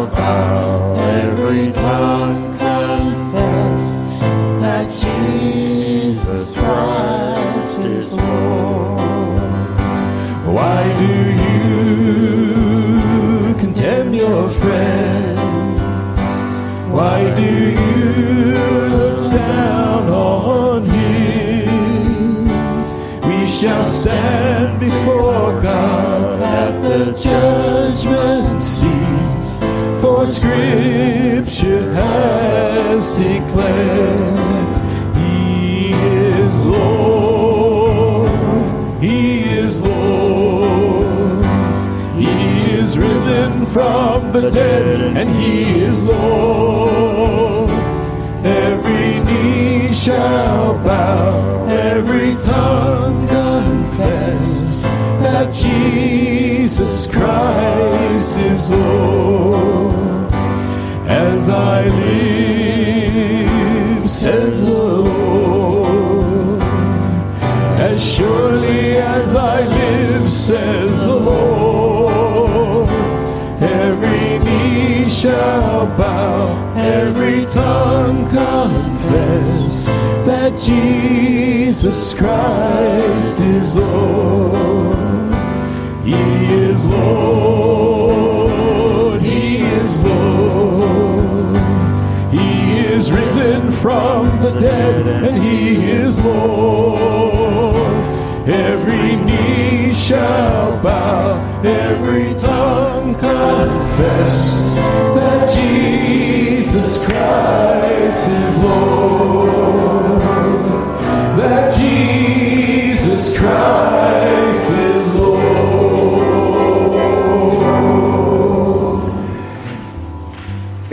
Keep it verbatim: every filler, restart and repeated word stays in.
shall bow, every tongue confess that Jesus Christ is Lord. Why do you condemn your friends? Why do you look down on him? We shall stand before God at the judgment seat, for Scripture has declared He is Lord, He is Lord. He is risen from the dead, and He is Lord. Every knee shall bow, every tongue confess that Jesus Christ is Lord. As I live, says the Lord, as surely as I live, says the Lord, every knee shall bow, every tongue confess that Jesus Christ is Lord. He is Lord, He is Lord. He is risen from the dead, and He is Lord. Every knee shall bow, every tongue confess